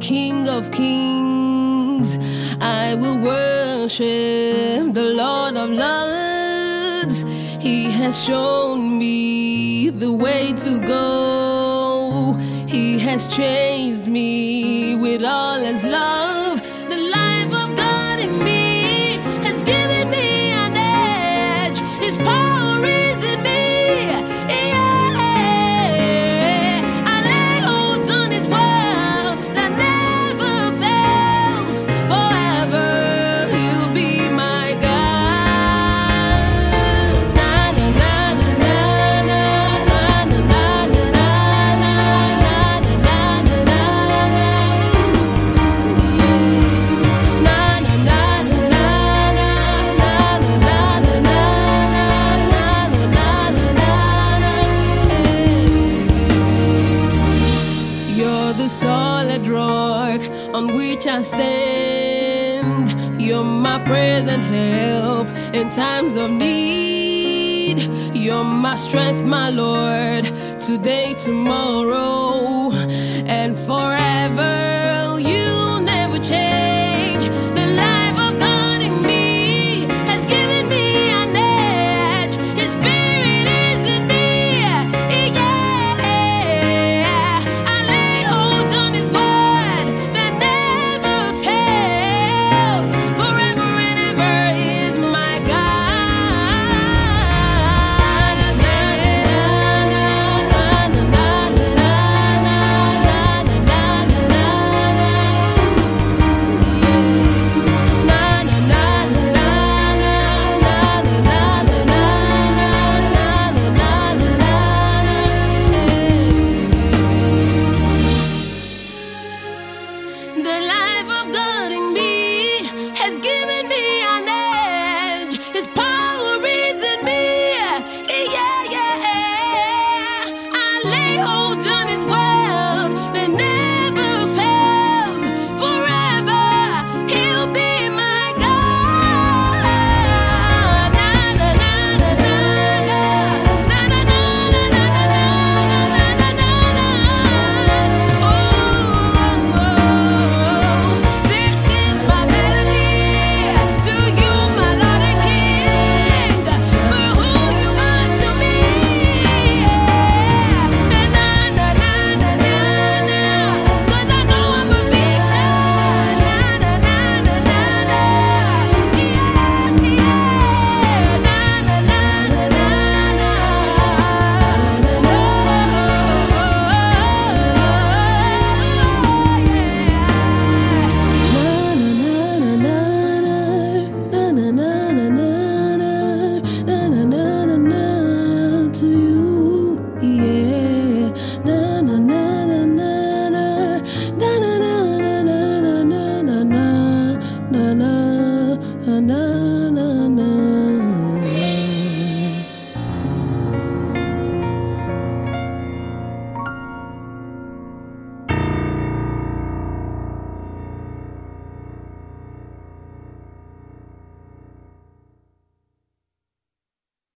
King of Kings. I will worship the Lord of Lords. He has shown me the way to go. He has changed me with all his love. The life of God in me has given me an edge. His power is in me. Yeah. I lay hold on his word that never fails. Forever he'll be my God. Na na na na na na na na na na na na na na. You're the solid rock on which I stand. You're my present help in times of need. You're my strength, my Lord, today, tomorrow, and forever. You'll never change.